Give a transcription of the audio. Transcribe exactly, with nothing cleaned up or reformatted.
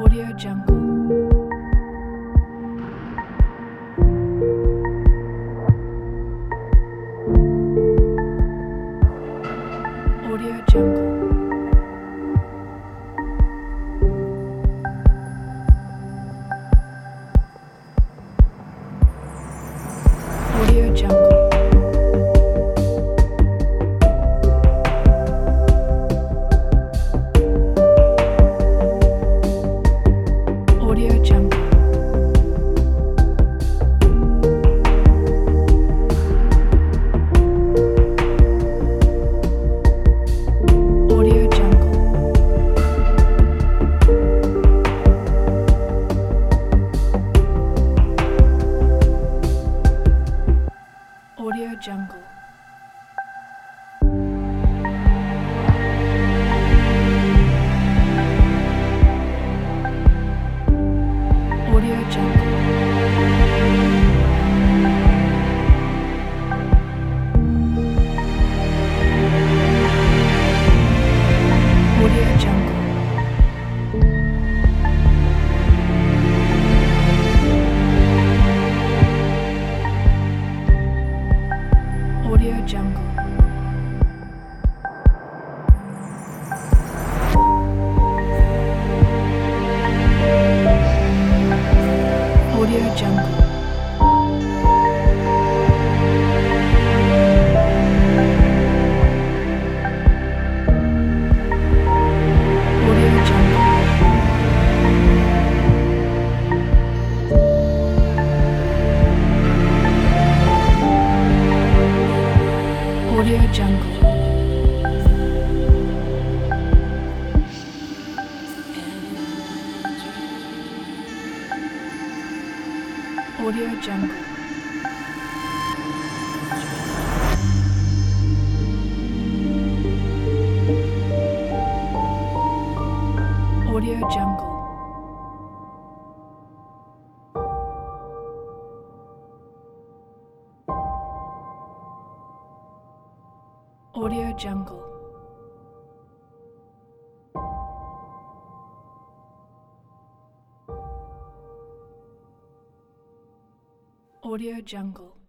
Audio Jungle. Audio Jungle. Audio Jungle. Audio Jungle. Audio Jungle. Audio Jungle. Audio Jungle. Audio Jungle. Audio Jungle. Audio Jungle. Audio Jungle. Audio Jungle. Audio Jungle. Audio Jungle. Audio Jungle. Audio Jungle.